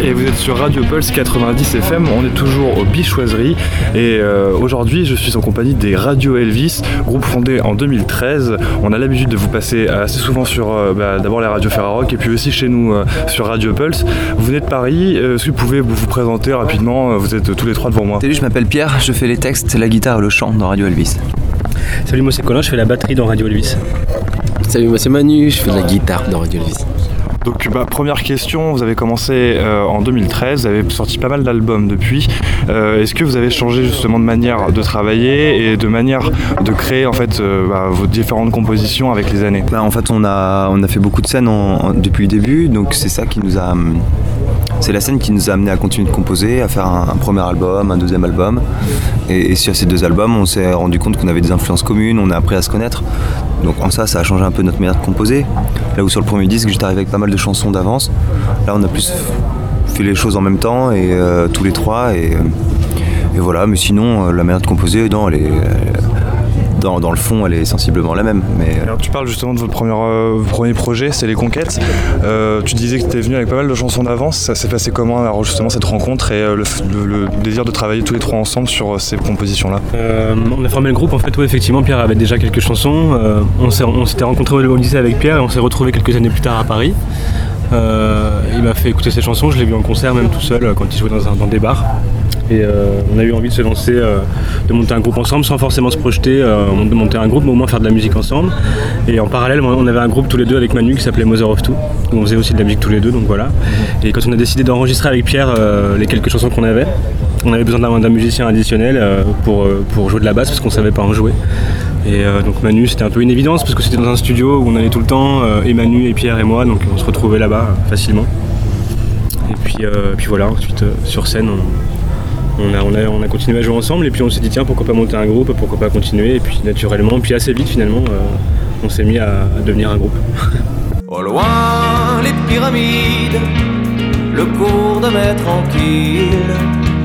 et vous êtes sur Radio Pulse 90 FM, on est toujours aux Bichoiseries et aujourd'hui je suis en compagnie des Radio Elvis, groupe fondé en 2013. On a l'habitude de vous passer assez souvent sur d'abord les radios Ferrarock et puis aussi chez nous sur Radio Pulse. Vous venez de Paris, est-ce que vous pouvez vous présenter rapidement, vous êtes tous les trois devant moi. Salut, je m'appelle Pierre, je fais les textes, la guitare et le chant dans Radio Elvis. Salut, moi c'est Colin, je fais la batterie dans Radio Elvis. Salut, moi c'est Manu, je fais de la guitare dans Radio Elvis. Donc première question, vous avez commencé en 2013, vous avez sorti pas mal d'albums depuis. Est-ce que vous avez changé justement de manière de travailler et de manière de créer en fait vos différentes compositions avec les années? En fait on a fait beaucoup de scènes depuis le début, donc c'est ça qui nous a... C'est la scène qui nous a amené à continuer de composer, à faire un premier album, un deuxième album. Et sur ces deux albums, on s'est rendu compte qu'on avait des influences communes, on a appris à se connaître. Donc en ça a changé un peu notre manière de composer. Là où sur le premier disque, j'étais arrivé avec pas mal de chansons d'avance. Là, on a plus fait les choses en même temps, et tous les trois. Et voilà, mais sinon, la manière de composer, dans le fond, elle est sensiblement la même. Mais... Alors, tu parles justement de votre premier projet, c'est Les Conquêtes. Tu disais que tu étais venu avec pas mal de chansons d'avance. Ça s'est passé comment, alors, justement, cette rencontre et le désir de travailler tous les trois ensemble sur ces compositions-là? On a formé le groupe, en fait, oui, effectivement, Pierre avait déjà quelques chansons. On s'était rencontrés au lycée avec Pierre et on s'est retrouvés quelques années plus tard à Paris. Il m'a fait écouter ses chansons, je l'ai vu en concert même tout seul quand il jouait dans des bars. Et on a eu envie de se lancer, de monter un groupe ensemble sans forcément se projeter, de monter un groupe mais au moins faire de la musique ensemble. Et en parallèle on avait un groupe tous les deux avec Manu qui s'appelait Mother of Two, où on faisait aussi de la musique tous les deux, donc voilà. Et quand on a décidé d'enregistrer avec Pierre les quelques chansons qu'on avait, on avait besoin d'un musicien additionnel pour jouer de la basse parce qu'on savait pas en jouer. Et donc Manu, c'était un peu une évidence parce que c'était dans un studio où on allait tout le temps, et Manu et Pierre et moi, donc on se retrouvait là-bas facilement. Et puis voilà, ensuite sur scène on a continué à jouer ensemble et puis on s'est dit tiens, pourquoi pas monter un groupe, pourquoi pas continuer, et puis naturellement, puis assez vite finalement on s'est mis à devenir un groupe. Au loin les pyramides, le cours de mai tranquille.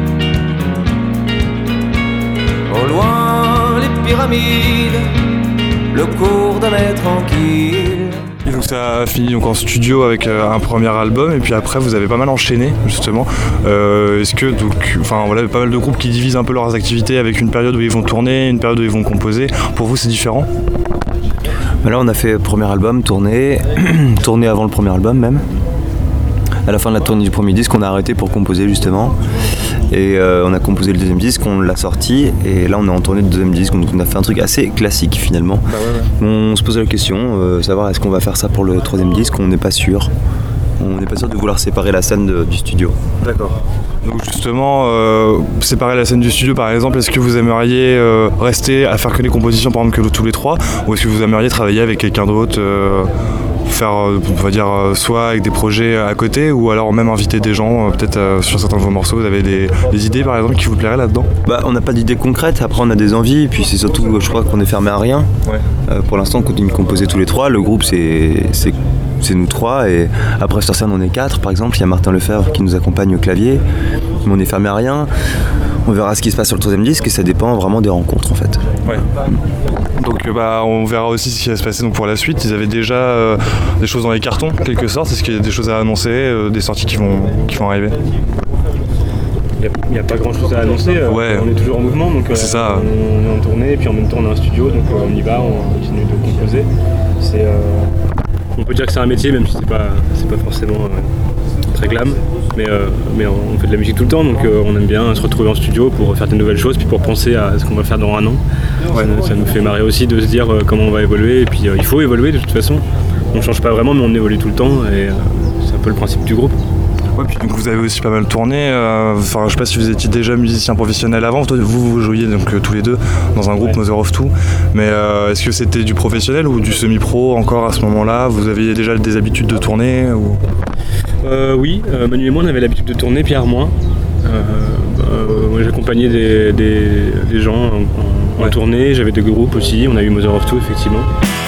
Au loin les pyramides, le cours de mai tranquille. Et donc ça a fini donc en studio avec un premier album et puis après vous avez pas mal enchaîné justement. Est-ce que pas mal de groupes qui divisent un peu leurs activités avec une période où ils vont tourner, une période où ils vont composer. Pour vous c'est différent? Là on a fait le premier album, tourné avant le premier album même. À la fin de la tournée du premier disque, on a arrêté pour composer justement. Et on a composé le deuxième disque, on l'a sorti, et là on est en tournée de deuxième disque, donc on a fait un truc assez classique finalement. Ouais. On se posait la question, savoir est-ce qu'on va faire ça pour le troisième disque, on n'est pas sûr. On n'est pas sûr de vouloir séparer la scène du studio. D'accord. Donc justement, séparer la scène du studio par exemple, est-ce que vous aimeriez rester à faire que les compositions par exemple que tous les trois, ou est-ce que vous aimeriez travailler avec quelqu'un d'autre, faire on va dire soit avec des projets à côté ou alors même inviter des gens peut-être sur certains de vos morceaux? Vous avez des idées par exemple qui vous plairaient là-dedans? On n'a pas d'idées concrètes, après on a des envies, puis c'est surtout je crois qu'on est fermé à rien. Ouais. Pour l'instant on continue de composer tous les trois, le groupe c'est nous trois, et après sur scène on est quatre par exemple, il y a Martin Lefebvre qui nous accompagne au clavier, mais on est fermé à rien. On verra ce qui se passe sur le troisième disque et ça dépend vraiment des rencontres en fait. Ouais. Donc on verra aussi ce qui va se passer donc, pour la suite. Ils avaient déjà des choses dans les cartons en quelque sorte. Est-ce qu'il y a des choses à annoncer, des sorties qui vont arriver? Il n'y a pas grand chose à annoncer, ouais. On est toujours en mouvement, donc c'est ça. On est en tournée et puis en même temps on a un studio, donc on y va, on continue de composer. On peut dire que c'est un métier même si c'est pas forcément très glam, mais on fait de la musique tout le temps, donc on aime bien se retrouver en studio pour faire des nouvelles choses, puis pour penser à ce qu'on va faire dans un an. Ouais. Ça nous fait marrer aussi de se dire comment on va évoluer, et puis il faut évoluer de toute façon. On change pas vraiment mais on évolue tout le temps, et c'est un peu le principe du groupe. Ouais, puis donc vous avez aussi pas mal tourné, je sais pas si vous étiez déjà musicien professionnel avant, vous jouiez donc tous les deux dans un groupe, Mother of Two, mais est-ce que c'était du professionnel ou du semi-pro encore à ce moment-là? Vous aviez déjà des habitudes de tourner ou... Oui, Manu et moi on avait l'habitude de tourner, Pierre moins. Moi j'accompagnais des gens en tournée, j'avais des groupes aussi, on a eu Mother of Two effectivement.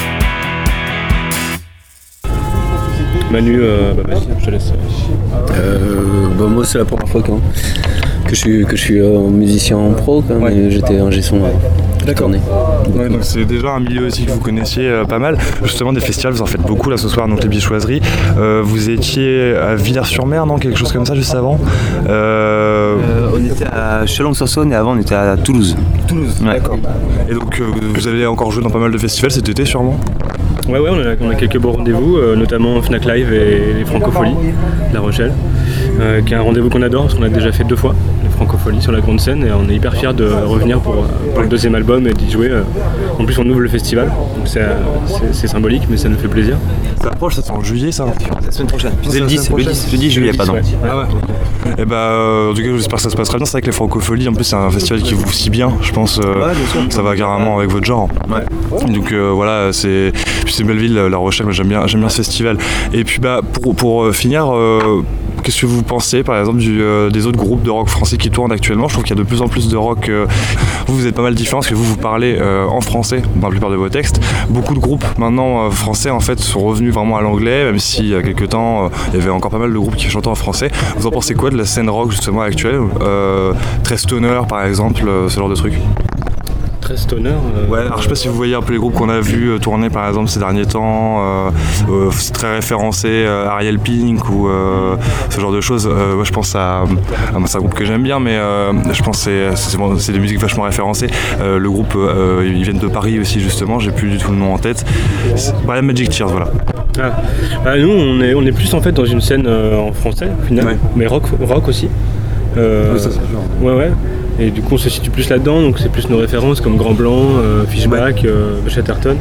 Manu, vas-y, je te laisse. Moi c'est la première fois que je suis musicien en pro, ouais. J'étais ingé son tournée. Ouais, donc c'est déjà un milieu aussi que vous connaissiez pas mal. Justement, des festivals, vous en faites beaucoup là ce soir, donc les Bichoiseries. Vous étiez à Villars-sur-Mer, non? Quelque chose comme ça juste avant On était à Chalon-sur-Saône et avant on était à Toulouse. Toulouse, ouais. D'accord. Et donc vous allez encore jouer dans pas mal de festivals cet été sûrement? Ouais, on a quelques beaux rendez-vous, notamment Fnac Live et les Francopholies de La Rochelle, qui est un rendez-vous qu'on adore parce qu'on a déjà fait 2 fois, les Francopholies sur la grande scène, et on est hyper fiers de revenir pour le 2e album et d'y jouer. En plus on ouvre le festival, donc c'est symbolique mais ça nous fait plaisir. Ça approche, ça c'est en juillet ça? La semaine prochaine. C'est le 10 juillet, pardon. Ouais. Ah ouais. Et en tout cas j'espère que ça se passera bien. C'est vrai que les Francopholies en plus c'est un festival qui vous scie bien, je pense. Ouais, bien sûr. Ça va carrément avec votre genre. Ouais. Donc voilà, c'est une belle ville, La Rochelle, moi j'aime bien ce festival. Et puis pour finir, qu'est-ce que vous pensez par exemple des autres groupes de rock français qui tournent actuellement? Je trouve qu'il y a de plus en plus de rock. Vous êtes pas mal différents parce que vous parlez en français dans la plupart de vos textes. Beaucoup de groupes maintenant français en fait sont revenus vraiment à l'anglais, même si il y a quelques temps il y avait encore pas mal de groupes qui chantaient en français. Vous en pensez quoi de la scène rock justement actuelle? Très stoner par exemple, ce genre de truc? Très stoner. Ouais, alors je sais pas si vous voyez un peu les groupes qu'on a vus tourner par exemple ces derniers temps, c'est très référencé Ariel Pink ou ce genre de choses. Moi je pense à c'est un groupe que j'aime bien, mais je pense que c'est des musiques vachement référencées. Le groupe, ils viennent de Paris aussi justement, j'ai plus du tout le nom en tête. Voilà, Magic Tears, voilà. Nous on est plus en fait dans une scène en français au final, ouais. Mais rock aussi. Oui, ça c'est sûr. Ouais. Et du coup on se situe plus là-dedans, donc c'est plus nos références comme Grand Blanc, Fishback, Chatterton.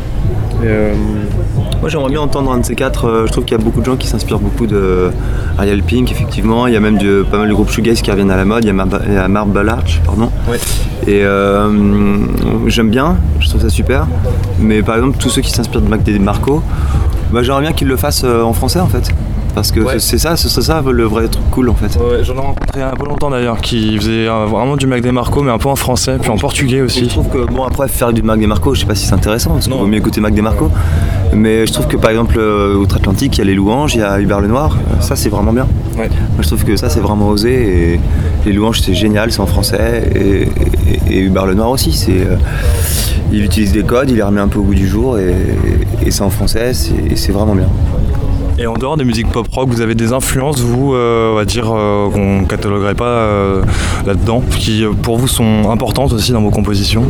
Moi j'aimerais bien entendre un de ces 4, je trouve qu'il y a beaucoup de gens qui s'inspirent beaucoup de Ariel Pink effectivement, il y a même pas mal de groupes shoegaze qui reviennent à la mode, il y a Marble Arch, pardon. Ouais. Et j'aime bien, je trouve ça super, mais par exemple tous ceux qui s'inspirent de Mac DeMarco, j'aimerais bien qu'ils le fassent en français en fait. Parce que ce serait ça le vrai truc cool en fait. Ouais, j'en ai rencontré un peu longtemps d'ailleurs qui faisait vraiment du Mac DeMarco mais un peu en français, puis en portugais aussi. Et je trouve que après faire du Mac DeMarco, je sais pas si c'est intéressant, parce qu'il vaut mieux écouter Mac DeMarco. Mais je trouve que par exemple outre-Atlantique, il y a les Louanges, il y a Hubert Lenoir, ça c'est vraiment bien. Ouais. Moi je trouve que ça c'est vraiment osé, et les Louanges c'est génial, c'est en français, et Hubert Lenoir aussi, il utilise des codes, il les remet un peu au goût du jour, et c'est en français, c'est vraiment bien. Et en dehors des musiques pop-rock, vous avez des influences, vous, on va dire, qu'on ne cataloguerait pas là-dedans, qui pour vous sont importantes aussi dans vos compositions?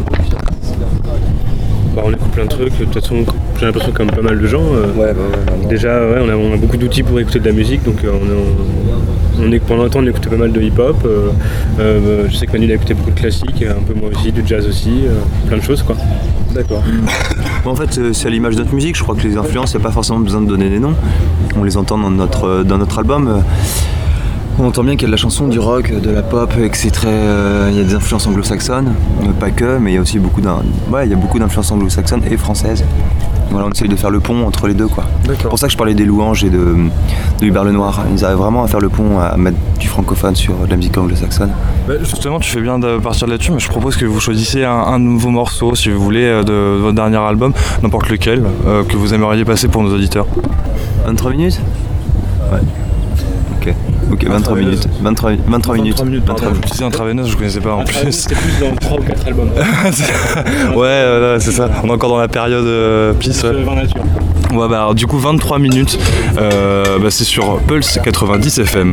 On écoute plein de trucs, de toute façon j'ai l'impression comme pas mal de gens. Déjà on a beaucoup d'outils pour écouter de la musique, donc pendant un temps on écoutait pas mal de hip-hop. Je sais que Manu a écouté beaucoup de classiques, un peu moi aussi, du jazz aussi, plein de choses quoi. D'accord. En fait c'est à l'image de notre musique, je crois que les influences, il n'y a pas forcément besoin de donner des noms. On les entend dans notre album. On entend bien qu'il y a de la chanson, du rock, de la pop, et que c'est très. Il y a des influences anglo-saxonnes, pas que, mais il y a aussi beaucoup d'influences anglo-saxonnes et françaises. Voilà, on essaye de faire le pont entre les deux quoi. D'accord. C'est pour ça que je parlais des Louanges et de Hubert Lenoir. Ils arrivent vraiment à faire le pont, à mettre du francophone sur de la musique anglo-saxonne. Justement, tu fais bien de partir là-dessus, mais je propose que vous choisissiez un nouveau morceau, si vous voulez, de votre dernier album, n'importe lequel, que vous aimeriez passer pour nos auditeurs. 23 minutes ? Ouais. Ok, 23 minutes. 23 minutes. Je disais intraveineuse, je connaissais pas en plus. C'était plus dans 3 ou 4 albums. Ouais, c'est ça. On est encore dans la période pisse. Ouais, alors, du coup, 23 minutes, c'est sur Pulse 90 FM.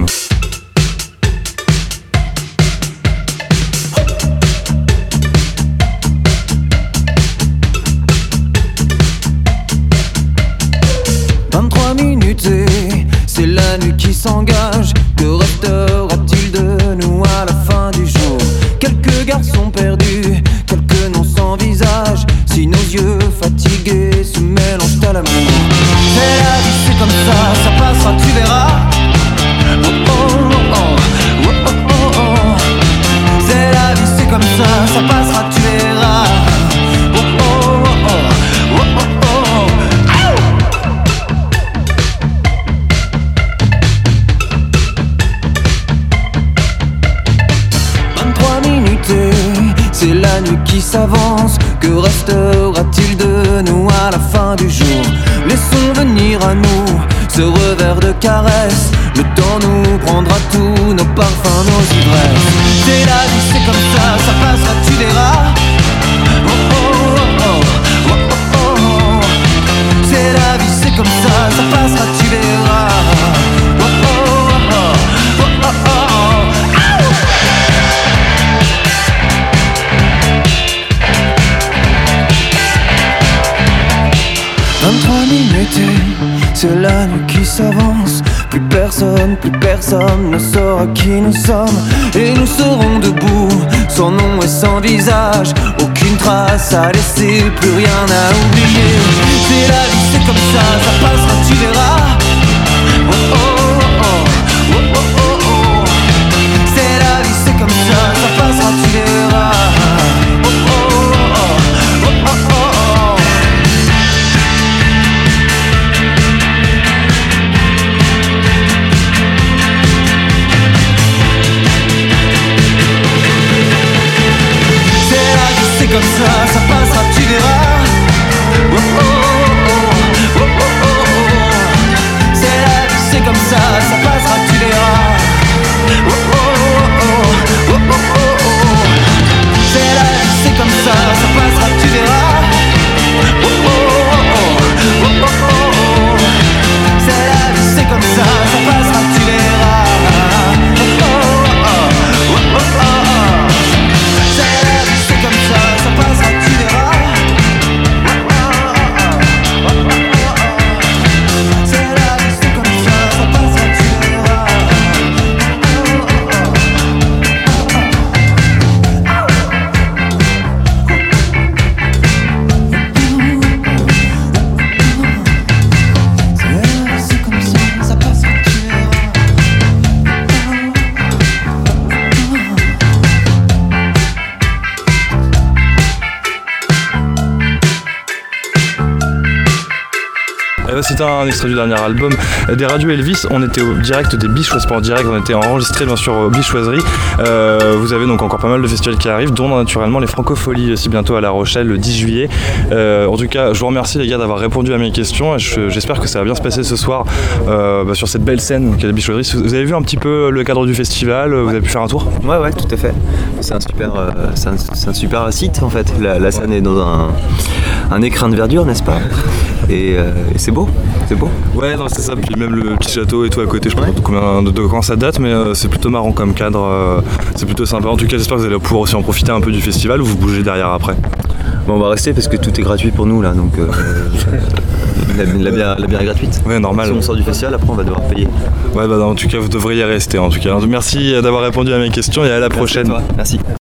C'est la nuit qui s'engage, que restera-t-il de nous à la fin du jour? Quelques garçons perdus, quelques noms sans visage, si nos yeux fatigués se mélangent à l'amour. C'est la vie, c'est comme ça passera, tu verras. Oh oh oh, oh oh oh oh. C'est la vie, c'est comme ça passera, tu verras. Oh oh oh, oh oh oh. 23 minutes, c'est la nuit qui s'avance. Que restera-t-il de nous à la fin du jour? Laissons venir à nous ce revers de caresse. Le temps nous prendra tous nos parfums, nos ivresses. C'est la vie, c'est comme ça passera, tu verras. l'été, c'est la nuit qui s'avance. Plus personne ne saura qui nous sommes. Et nous serons debout, sans nom et sans visage. Aucune trace à laisser, plus rien à oublier. C'est la vie, c'est comme ça passera, tu verras. Oh oh oh oh, oh oh oh oh. C'est la vie, c'est comme ça passera, tu verras. Oh oh oh oh, oh oh oh. C'est comme ça passera, tu verras. Oh oh oh, oh oh oh oh. C'est la vie, c'est comme ça passera, tu verras. Oh oh oh, oh oh oh oh. C'est la vie, c'est comme ça passera, tu verras. Oh oh oh, oh oh oh. C'est la vie, c'est comme ça passera, tu verras. Oh oh oh, oh oh oh. C'est la vie, c'est comme ça passera, tu verras. C'est la vie, c'est comme ça passera, tu verras. C'est la vie, c'est comme ça passera, tu verras. C'était un extrait du dernier album des Radios Elvis. On était au direct des Bichoises, pas en direct, on était enregistré bien sûr aux Bichoiseries. Vous avez donc encore pas mal de festivals qui arrivent, dont naturellement les Francopholies aussi bientôt à La Rochelle le 10 juillet. En tout cas, je vous remercie les gars d'avoir répondu à mes questions et j'espère que ça va bien se passer ce soir sur cette belle scène qu'est la Bichoiserie. Vous avez vu un petit peu le cadre du festival, vous avez pu faire un tour? Ouais, tout à fait. C'est un super site en fait. La scène est dans un écrin de verdure, n'est-ce pas? Et c'est beau. Ouais, non, c'est ça. Puis même le petit château et tout à côté, je sais pas de quand ça date, mais c'est plutôt marrant comme cadre. C'est plutôt sympa. En tout cas, j'espère que vous allez pouvoir aussi en profiter un peu du festival ou vous bougez derrière après. Bon, on va rester parce que tout est gratuit pour nous là, donc la bière est gratuite. Ouais, normal. Si on sort du festival, après on va devoir payer. Ouais, en tout cas, vous devriez rester. En tout cas, merci d'avoir répondu à mes questions et à la prochaine. Merci.